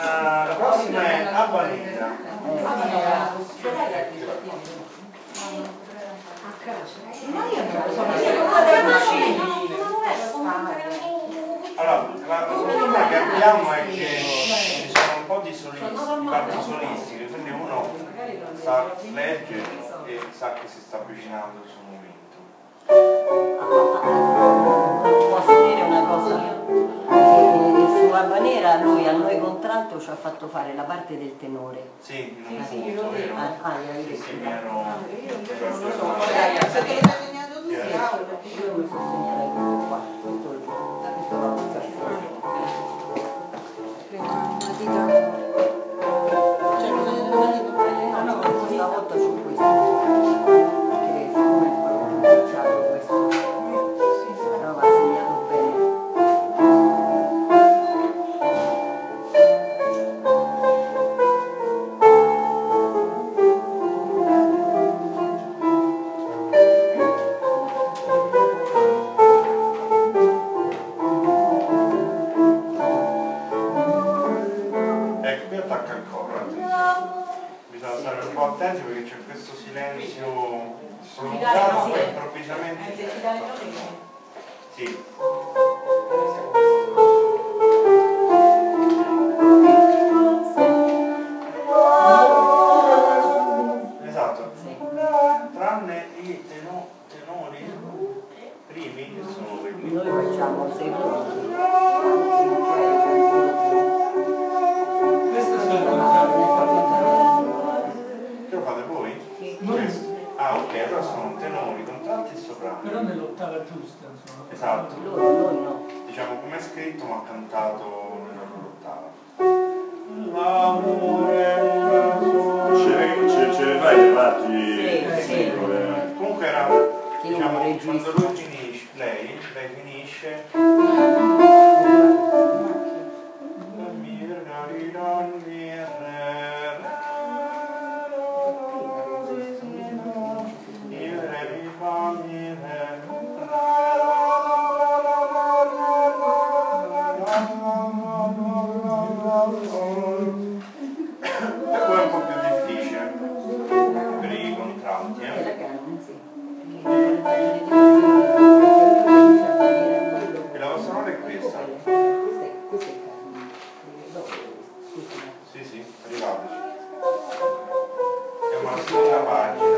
La prossima è Habanera. Allora, la fortuna che abbiamo è che ci sono un po' di parti solistiche, quindi uno legge e sa che si sta avvicinando il suo momento. Posso dire una cosa? Su Habanera lui a noi contralto ci ha fatto fare la parte del tenore. Sì, in un punto, vero? Sì, Sì, mi ero... io mi sono segnalato qua, questo va questa volta su questo, perché siccome è quello cominciato questo, però va segnato bene. Ecco, qui attacca ancora, attenzione. Bisogna stare un po' attenti perché c'è questo silenzio prolungato e improvvisamente sì. Esatto, tranne i tenori primi che sono quelli. Noi facciamo il secondo. Questo è il contrario. Che lo fate voi? Sì. Questo? Ah, ok, allora sono tenori, contralti e soprani. Però nell'ottava giusta, insomma. Esatto. Noi no. Diciamo come è scritto ma cantato nella loro ottava. L'amore Ce ne vai levati Sì. comunque era, diciamo, quando lui finisce, lei finisce e poi è un po' più difficile per i contralti, E la vostra parola è questa? Sì, sì, arrivateci. Siamo alla seconda pagina.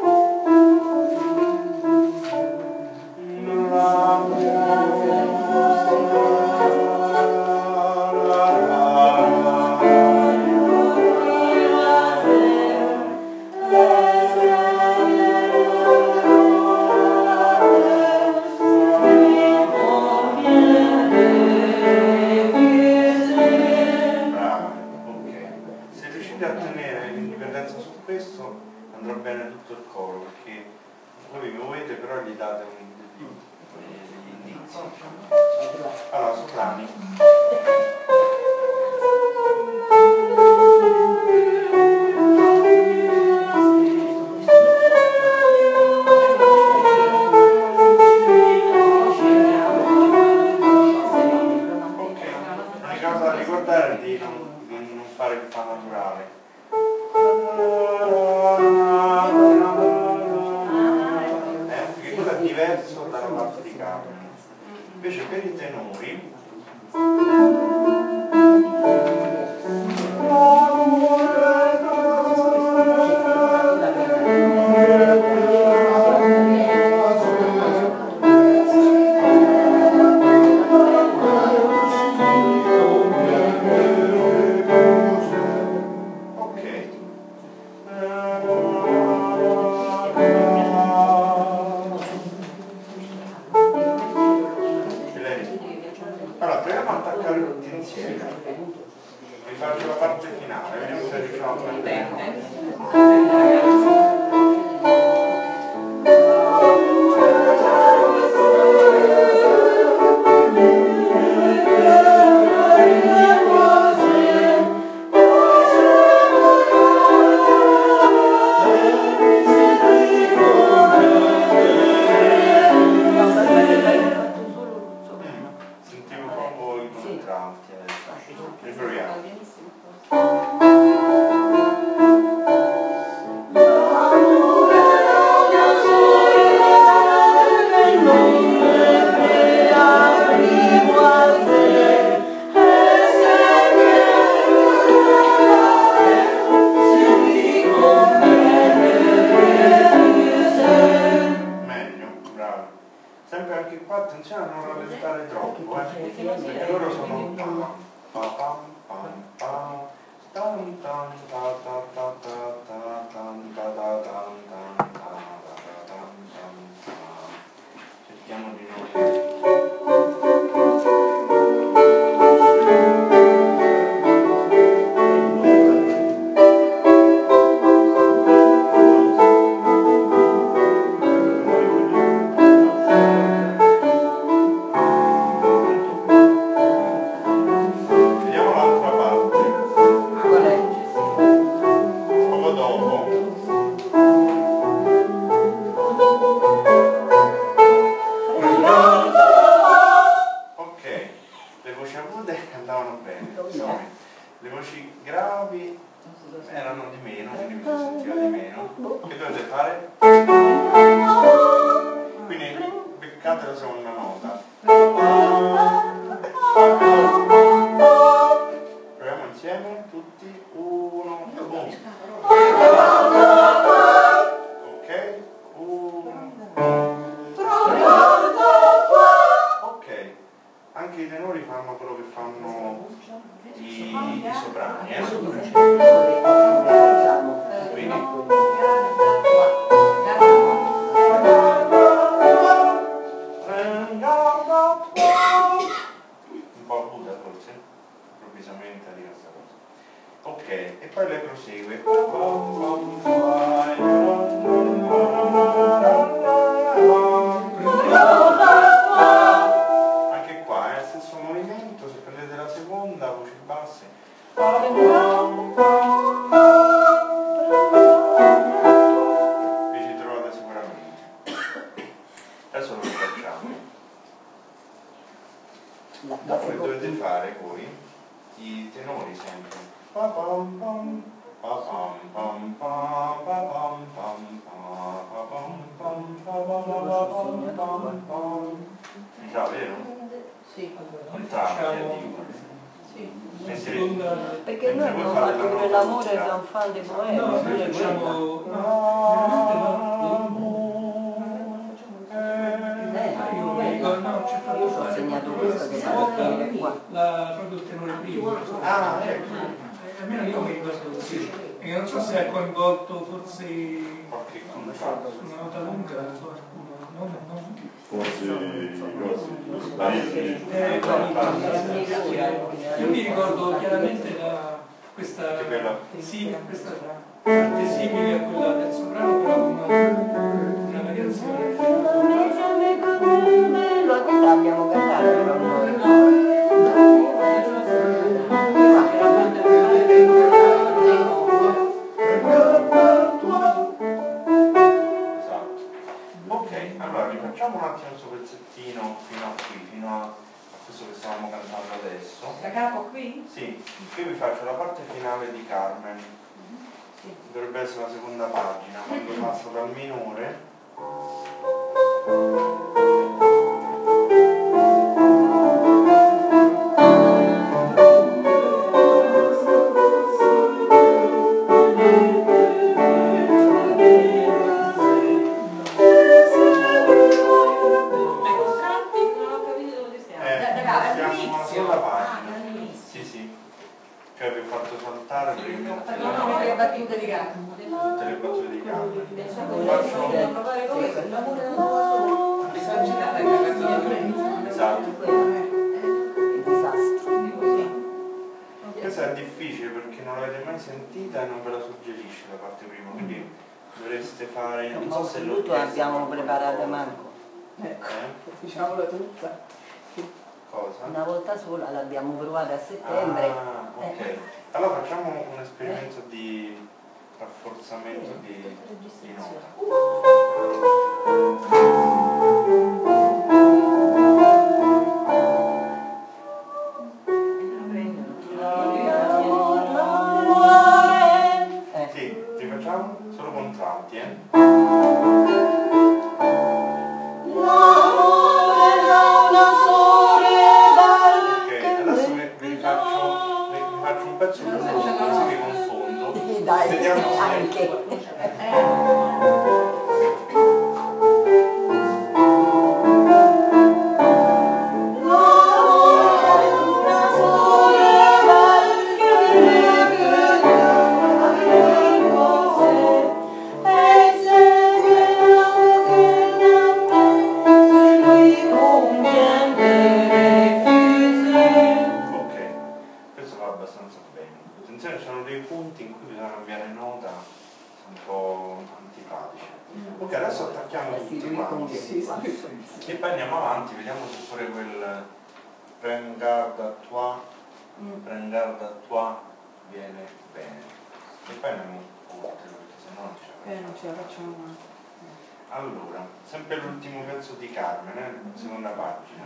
A tenere l'indipendenza su questo andrà bene tutto il coro, perché voi vi muovete però gli date degli indizi. Allora, soprani. Ok, l'unica cosa da ricordare è di non fare il fa naturale. Perché quello è diverso dalla parte di capo. Invece per i tenori allora, proviamo a attaccare tutti insieme. Vi faccio la parte finale, vediamo se riusciamo a Sentivo proprio i contralti adesso. Riproviamo. bisogna non rallentare troppo, perché loro sono pam, pam, pam, pam, tan, tan, ta, ta, ta, ta, ta, tan, ta, ta, tan, tan, ta, ta, tan, tan, ta. Cerchiamo di non... Le voci gravi erano di meno, quindi mi si sentiva di meno. Che dovete fare? Quindi beccate la seconda nota. Proviamo insieme tutti. 1, 2. Ok? 1, 2. Ok. Anche i tenori fanno quello che fanno i soprani, quindi un po' acuta forse, improvvisamente arriva questa cosa. Ok, e poi lei prosegue. Anche qua è il stesso movimento, se prendete la seconda, voci basse. Vi ci trovate sicuramente. Adesso lo rifacciamo. Poi dovete fare voi i tenori sempre. Mi sa, vero? Sì. Perché noi abbiamo fatto pure l'amore trionfante poema. No, noi facciamo... Io ci ho segnato questo che va finire qua. Proprio il tenore primo. Ah, ecco. Almeno io mi ricordo così. E non so se ha coinvolto forse Qualche contratto. una nota lunga, non so, non Forse i grossi, io mi ricordo chiaramente da questa sì, questa parte simile a quella del soprano, però con una variazione. L'abbiamo cantato però noi. Ok, allora rifacciamo un attimo questo pezzettino fino a qui, fino a questo che stavamo cantando adesso. Da capo qui? Sì, qui vi faccio la parte finale di Carmen. Dovrebbe essere la seconda pagina, quando passo dal minore. Siamo alla seconda pagina. Sì, sì. Cioè vi ho fatto saltare praticamente No, le battute di gara. tutte le battute di Carmen. Esatto. Il disastro. Questa è difficile perché non l'avete mai sentita e non ve la suggerisce la parte prima, quindi dovreste fare, non so se Tutto l'abbiamo preparato manco. Diciamolo tutta. Cosa? Una volta sola l'abbiamo provata a settembre. Ah, ok. Allora facciamo un esperimento di rafforzamento di nota. Sì, rifacciamo solo contralti, Ok, adesso vi faccio un pezzo più lungo così vi confondo. Dai, Vediamo se... anche. attenzione, ci sono dei punti in cui bisogna cambiare nota, un po' antipatici. Ok, adesso attacchiamo tutti quanti e poi andiamo avanti, vediamo se pure quel prends garde à toi viene bene. E poi andiamo oltre, perché sennò non ce la facciamo. Non ce la facciamo mai. Allora, sempre l'ultimo pezzo di Carmen, seconda pagina.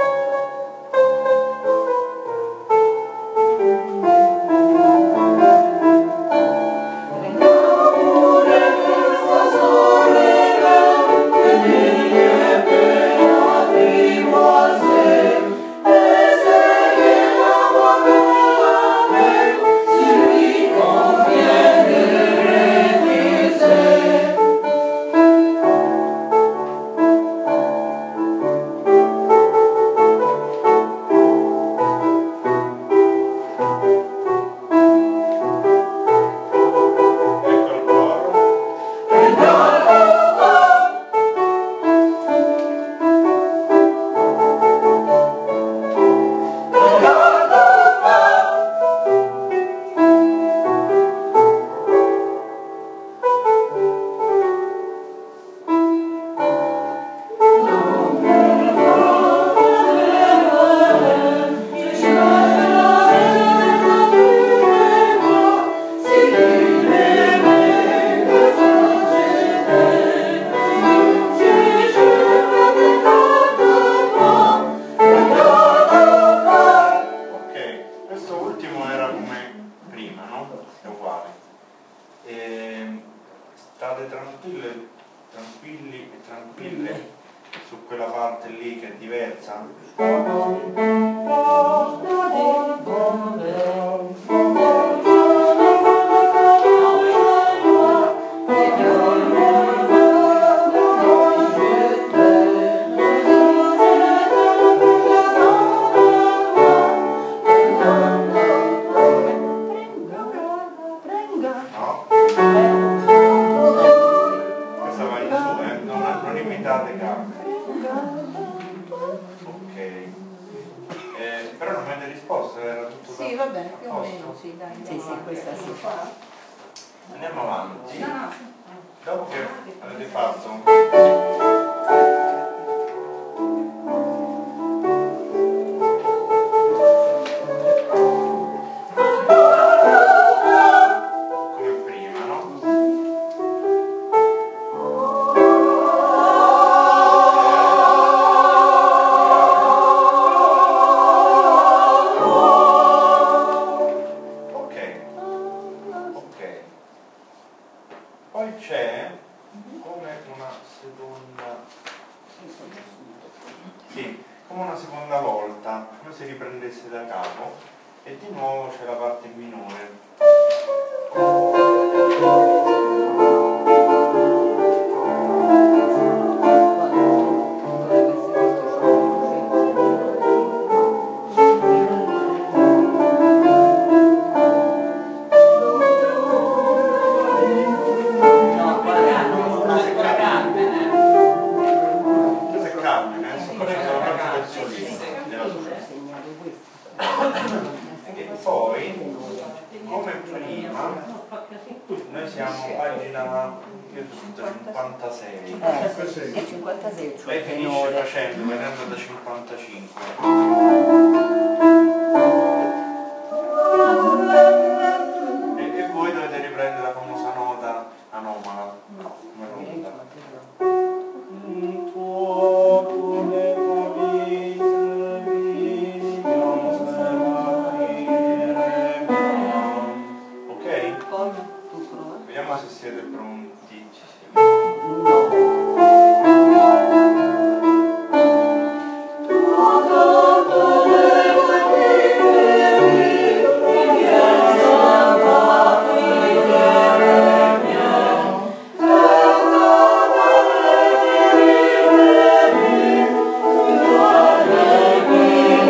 State tranquilli e tranquille su quella parte lì che è diversa. Però non mi avete risposto, era tutto sì, va bene, più o meno, sì, dai. Sì, questa si fa. Andiamo avanti. Dopo che avete fatto come prima, no? Poi c'è come una seconda, sì, come una seconda volta, come se riprendesse da capo, e di nuovo c'è la parte minore. E poi, come prima, noi siamo a pagina 56. 56, Lei finisce facendo, venendo da 55. E voi dovete riprendere la famosa nota anomala. Come nota. Vediamo se siete pronti.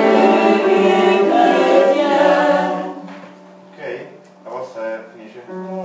Ok? La vostra finisce?